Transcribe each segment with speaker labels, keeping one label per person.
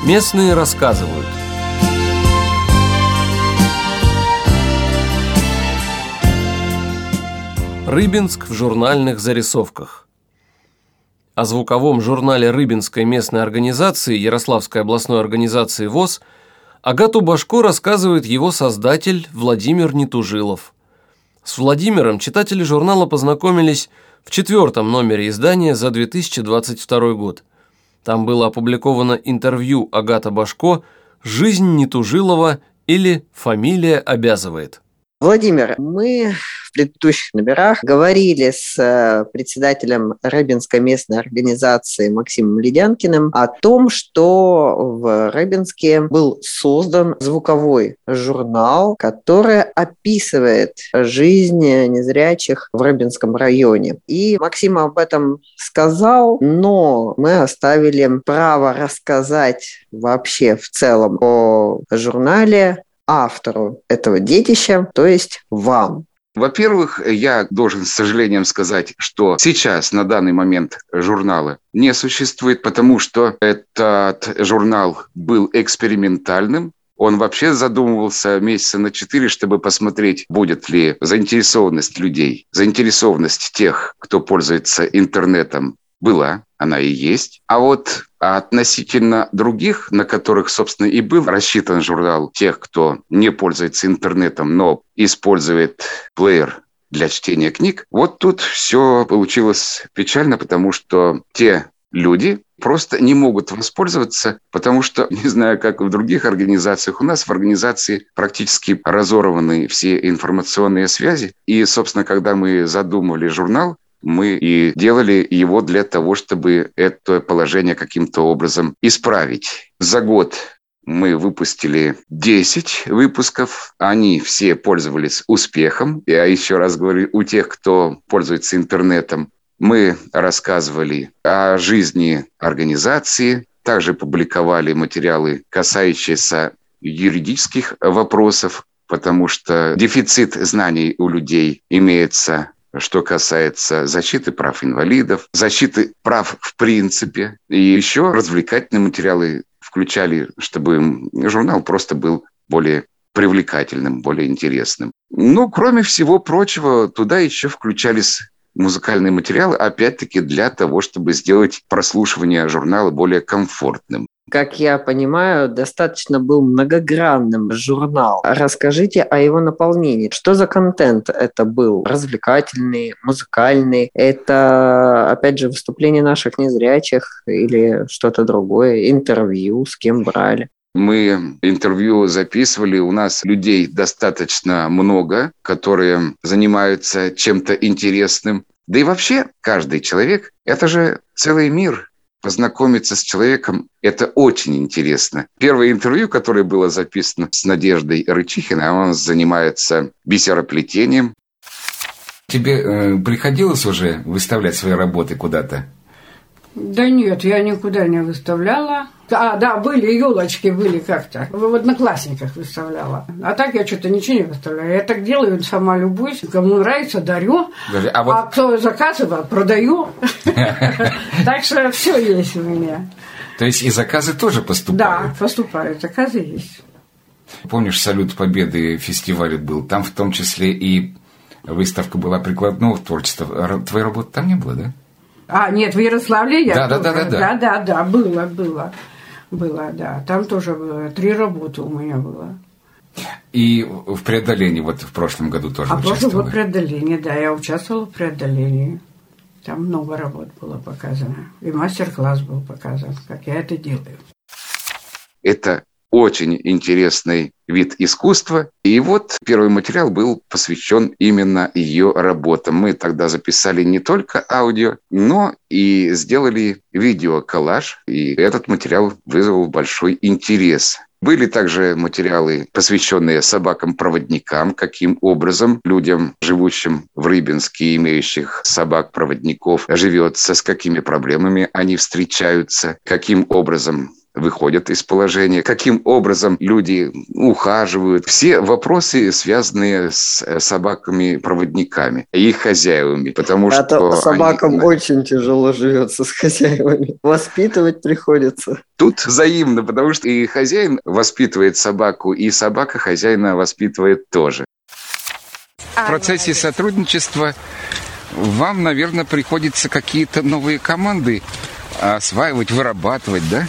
Speaker 1: Местные рассказывают. Рыбинск в журнальных зарисовках. О звуковом журнале Рыбинской местной организации Ярославской областной организации ВОС Агату Башко рассказывает его создатель Владимир Нетужилов. С Владимиром читатели журнала познакомились в 4-м номере издания за 2022 год. Там было опубликовано интервью Агата Башко «Жизнь Нетужилова» или «Фамилия обязывает».
Speaker 2: Владимир, мы в предыдущих номерах говорили с председателем Рыбинской местной организации Максимом Ледянкиным о том, что в Рыбинске был создан звуковой журнал, который описывает жизнь незрячих в Рыбинском районе. И Максим об этом сказал, но мы оставили право рассказать вообще в целом о журнале автору этого детища, то есть вам.
Speaker 3: Во-первых, я должен с сожалением сказать, что сейчас, на данный момент, журнала не существует, потому что этот журнал был экспериментальным. Он вообще задумывался месяца на 4, чтобы посмотреть, будет ли заинтересованность людей, заинтересованность тех, кто пользуется интернетом, была, она и есть. А вот относительно других, на которых, собственно, и был рассчитан журнал, тех, кто не пользуется интернетом, но использует плеер для чтения книг, вот тут все получилось печально, потому что те люди просто не могут воспользоваться, потому что, не знаю, как в других организациях, у нас в организации практически разорваны все информационные связи. И, собственно, когда мы задумывали журнал, мы и делали его для того, чтобы это положение каким-то образом исправить. За год мы выпустили 10 выпусков. Они все пользовались успехом. Я еще раз говорю, у тех, кто пользуется интернетом, мы рассказывали о жизни организации, также публиковали материалы, касающиеся юридических вопросов, потому что дефицит знаний у людей имеется, что касается защиты прав инвалидов, защиты прав в принципе. И еще развлекательные материалы включали, чтобы журнал просто был более привлекательным, более интересным. Но, кроме всего прочего, туда еще включались музыкальные материалы, опять-таки для того, чтобы сделать прослушивание журнала более комфортным.
Speaker 2: Как я понимаю, достаточно был многогранным журнал. Расскажите о его наполнении. Что за контент это был? Развлекательный, музыкальный? Это, опять же, выступления наших незрячих или что-то другое? Интервью? С кем брали?
Speaker 3: Мы интервью записывали, у нас людей достаточно много, которые занимаются чем-то интересным. Да и вообще каждый человек – это же целый мир. Познакомиться с человеком – это очень интересно. Первое интервью, которое было записано с Надеждой Рычихиной, она занимается бисероплетением.
Speaker 4: Тебе приходилось уже выставлять свои работы куда-то?
Speaker 5: Да нет, я никуда не выставляла. Да, были елочки, были как-то. В Одноклассниках выставляла. А так я что-то ничего не выставляю. Я так делаю, сама любуюсь. Кому нравится, дарю. А кто заказывает, продаю. Так что все есть у меня.
Speaker 4: То есть и заказы тоже поступают?
Speaker 5: Да, поступают, заказы есть.
Speaker 4: Помнишь, «Салют Победы» фестиваль был? Там в том числе и выставка была прикладного творчества. Твоей работы там не было, да?
Speaker 5: Нет, в Ярославле я
Speaker 4: была.
Speaker 5: Да, было, да. Там тоже было. 3 работы у меня было.
Speaker 4: И в «Преодолении» вот в прошлом году тоже участвовала?
Speaker 5: прошлый год «Преодоление», да, я участвовала в «Преодолении». Там много работ было показано. И мастер-класс был показан, как я это делаю.
Speaker 3: Это очень интересный вид искусства. И вот первый материал был посвящен именно ее работам. Мы тогда записали не только аудио, но и сделали видеоколлаж. И этот материал вызвал большой интерес. Были также материалы, посвященные собакам-проводникам, каким образом людям, живущим в Рыбинске, имеющих собак-проводников, живется, с какими проблемами они встречаются, каким образом выходят из положения, каким образом люди ухаживают. Все вопросы, связанные с собаками-проводниками и их хозяевами. Потому что
Speaker 2: собакам очень тяжело живется с хозяевами. Воспитывать приходится.
Speaker 3: Тут взаимно, потому что и хозяин воспитывает собаку, и собака хозяина воспитывает тоже.
Speaker 4: В процессе сотрудничества вам, наверное, приходится какие-то новые команды осваивать, вырабатывать, да?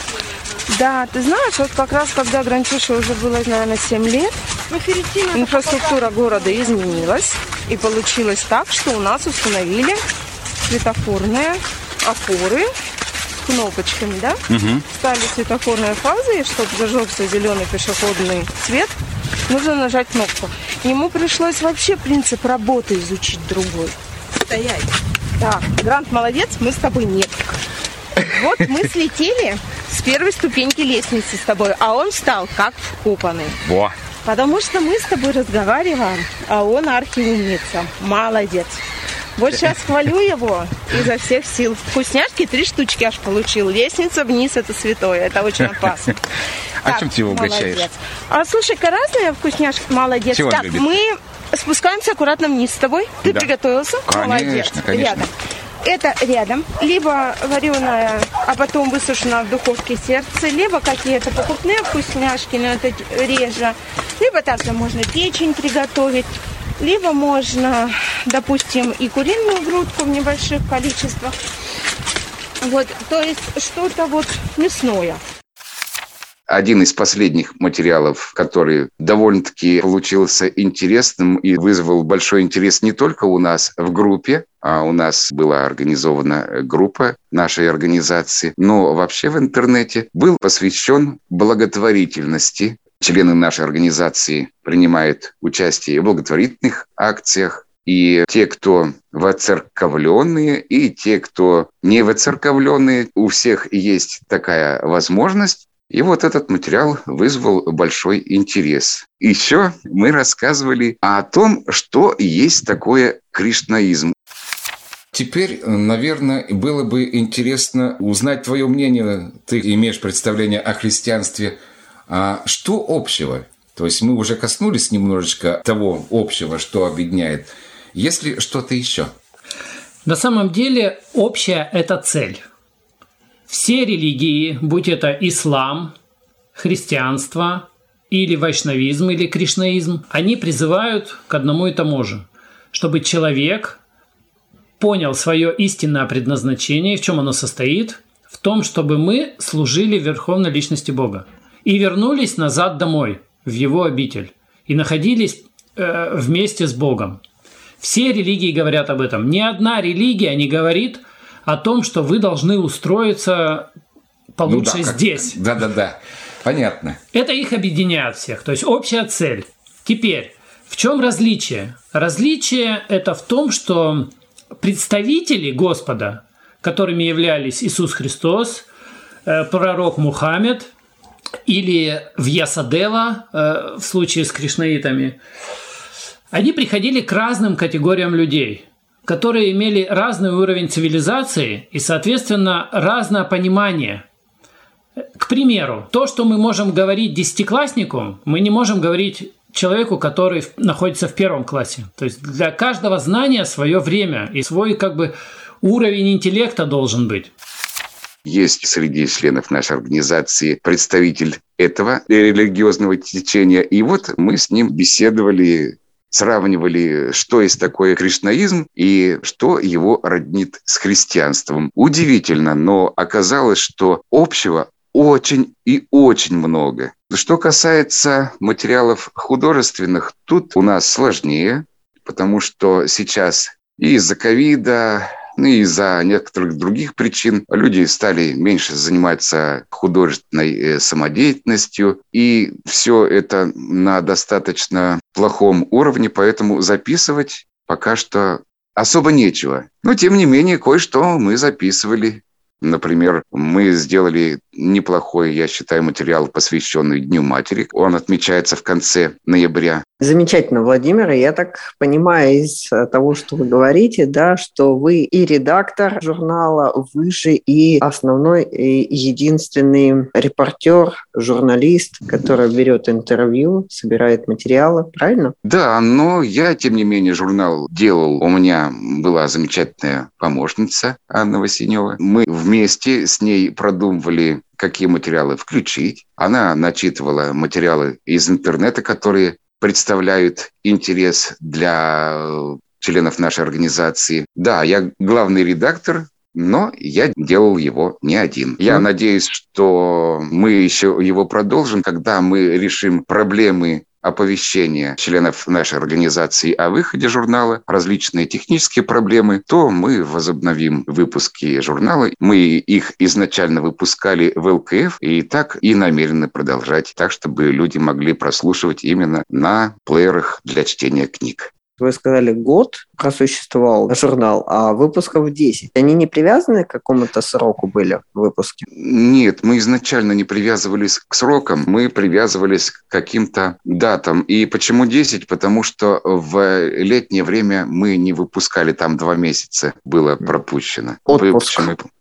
Speaker 6: Да, ты знаешь, вот как раз когда Гранчуше уже было, наверное, 7 лет, инфраструктура города изменилась. И получилось так, что у нас установили светофорные опоры с кнопочками, да?
Speaker 4: Угу.
Speaker 6: Стали светофорные фазы, и чтобы зажегся зеленый пешеходный цвет, нужно нажать кнопку. Ему пришлось вообще принцип работы изучить другой. Стоять. Так, Грант молодец, мы с тобой нет. Вот мы слетели с первой ступеньки лестницы с тобой, а он встал как вкопанный.
Speaker 4: Во.
Speaker 6: Потому что мы с тобой разговариваем, а он архиумница. Молодец. Вот сейчас хвалю его изо всех сил. Вкусняшки 3 штучки аж получил. Лестница вниз — это святое, это очень опасно.
Speaker 4: А чем ты его угощаешь?
Speaker 6: Слушай-ка, разные вкусняшки. Молодец.
Speaker 4: Чего он
Speaker 6: так,
Speaker 4: любит?
Speaker 6: мы спускаемся аккуратно вниз с тобой. Ты приготовился?
Speaker 4: Конечно,
Speaker 6: молодец.
Speaker 4: конечно.
Speaker 6: Рядом. Это рядом. Либо вареное, а потом высушенное в духовке сердце, либо какие-то покупные вкусняшки, но это реже. Либо также можно печень приготовить, либо можно, допустим, и куриную грудку в небольших количествах. Вот, то есть что-то вот мясное.
Speaker 3: Один из последних материалов, который довольно-таки получился интересным и вызвал большой интерес не только у нас в группе, а у нас была организована группа нашей организации, но вообще в интернете, был посвящен благотворительности. Члены нашей организации принимают участие в благотворительных акциях. И те, кто воцерковленные, и те, кто не воцерковленные, у всех есть такая возможность. И вот этот материал вызвал большой интерес. Еще мы рассказывали о том, что есть такое кришнаизм.
Speaker 4: Теперь, наверное, было бы интересно узнать твое мнение. Ты имеешь представление о христианстве. А что общего? То есть мы уже коснулись немножечко того общего, что объединяет. Есть ли что-то еще?
Speaker 7: На самом деле общая – это цель. Все религии, будь это ислам, христианство, или вайшнавизм, или кришнаизм, они призывают к одному и тому же, чтобы человек понял свое истинное предназначение, в чем оно состоит, в том, чтобы мы служили Верховной Личности Бога и вернулись назад домой, в Его обитель, и находились вместе с Богом. Все религии говорят об этом. Ни одна религия не говорит о том, что вы должны устроиться получше здесь.
Speaker 4: Да. Понятно.
Speaker 7: Это их объединяет всех. То есть общая цель. Теперь, в чем различие? Различие это в том, что представители Господа, которыми являлись Иисус Христос, пророк Мухаммед или Вьясадева в случае с кришнаитами, они приходили к разным категориям людей, которые имели разный уровень цивилизации и, соответственно, разное понимание. К примеру, то, что мы можем говорить десятикласснику, мы не можем говорить человеку, который находится в 1 классе. То есть для каждого знания свое время и свой уровень интеллекта должен быть.
Speaker 3: Есть среди членов нашей организации представитель этого религиозного течения. И вот мы с ним беседовали, сравнивали, что есть такое кришнаизм и что его роднит с христианством. Удивительно, но оказалось, что общего очень и очень много. Что касается материалов художественных, тут у нас сложнее, потому что сейчас и из-за ковида, и из-за некоторых других причин люди стали меньше заниматься художественной самодеятельностью, и все это на достаточно плохом уровне, поэтому записывать пока что особо нечего. Но, тем не менее, кое-что мы записывали. Например, мы сделали неплохой, я считаю, материал, посвященный Дню матери. Он отмечается в конце ноября.
Speaker 2: Замечательно, Владимир. Я так понимаю из того, что вы говорите, да, что вы и редактор журнала, вы же и основной, и единственный репортер, журналист, который берет интервью, собирает материалы, правильно?
Speaker 3: Да, но я, тем не менее, журнал делал. У меня была замечательная помощница Анна Васенева. Мы вместе с ней продумывали, какие материалы включить. Она начитывала материалы из интернета, которые представляют интерес для членов нашей организации. Да, я главный редактор, но я делал его не один. Я надеюсь, что мы еще его продолжим, когда мы решим проблемы оповещения членов нашей организации о выходе журнала, различные технические проблемы, то мы возобновим выпуски журнала. Мы их изначально выпускали в ЛКФ и так и намерены продолжать, так, чтобы люди могли прослушивать именно на плеерах для чтения книг.
Speaker 2: Вы сказали, год просуществовал журнал, а выпусков 10. Они не привязаны к какому-то сроку были выпуски?
Speaker 3: Нет, мы изначально не привязывались к срокам, мы привязывались к каким-то датам. И почему 10? Потому что в летнее время мы не выпускали, там 2 месяца было пропущено.
Speaker 2: Отпуск.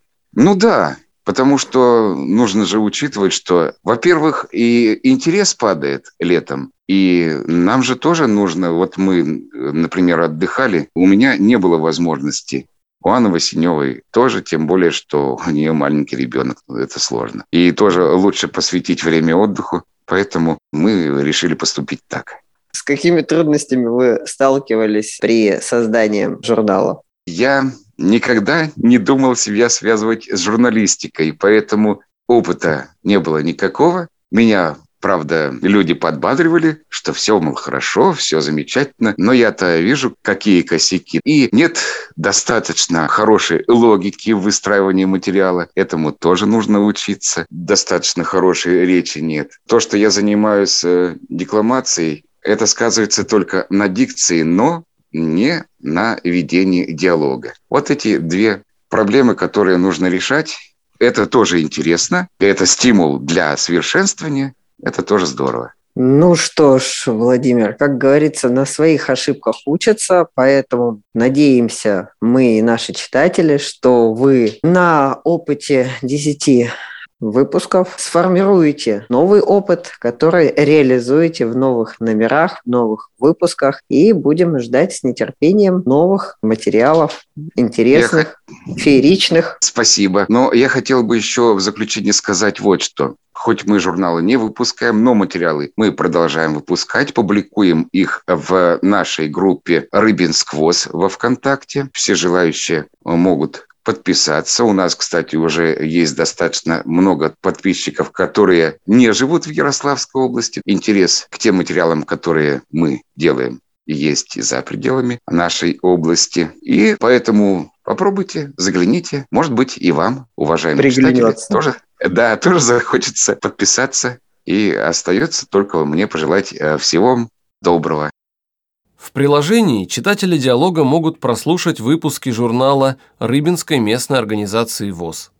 Speaker 3: Ну да. Потому что нужно же учитывать, что, во-первых, и интерес падает летом, и нам же тоже нужно, вот мы, например, отдыхали, у меня не было возможности, у Анны Васеневой тоже, тем более, что у нее маленький ребенок, это сложно. И тоже лучше посвятить время отдыху, поэтому мы решили поступить так.
Speaker 2: С какими трудностями вы сталкивались при создании журнала?
Speaker 3: Я никогда не думал себя связывать с журналистикой, поэтому опыта не было никакого. Меня, правда, люди подбадривали, что все, мол, хорошо, все замечательно, но я-то вижу, какие косяки. И нет достаточно хорошей логики в выстраивании материала. Этому тоже нужно учиться. Достаточно хорошей речи нет. То, что я занимаюсь декламацией, это сказывается только на дикции, но не на ведении диалога. Вот эти 2 проблемы, которые нужно решать, это тоже интересно, это стимул для совершенствования, это тоже здорово.
Speaker 2: Ну что ж, Владимир, как говорится, на своих ошибках учатся, поэтому надеемся мы и наши читатели, что вы на опыте 10 выпусков сформируете новый опыт, который реализуете в новых номерах, в новых выпусках, и будем ждать с нетерпением новых материалов, интересных, фееричных.
Speaker 3: Спасибо. Но я хотел бы еще в заключение сказать вот что. Хоть мы журналы не выпускаем, но материалы мы продолжаем выпускать, публикуем их в нашей группе «Рыбинск ВОС» во ВКонтакте. Все желающие могут подписаться. У нас, кстати, уже есть достаточно много подписчиков, которые не живут в Ярославской области. Интерес к тем материалам, которые мы делаем, есть и за пределами нашей области. И поэтому попробуйте, загляните. Может быть, и вам, уважаемые читатели, тоже захочется подписаться. И остается только мне пожелать всего вам доброго.
Speaker 1: В приложении читатели диалога могут прослушать выпуски журнала Рыбинской местной организации ВОС.